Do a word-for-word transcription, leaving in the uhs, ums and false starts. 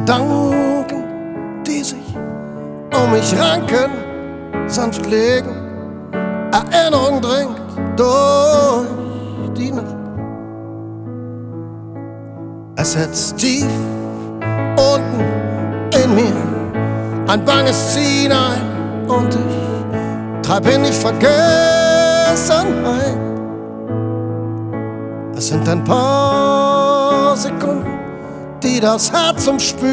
Gedanken, die sich um mich ranken, sanft legen. Erinnerung dringt durch die Nacht. Es sitzt tief unten in mir ein banges Ziehen ein und ich treib in die Vergessenheit. Es sind ein paar Sekunden, die das Herz umspülen.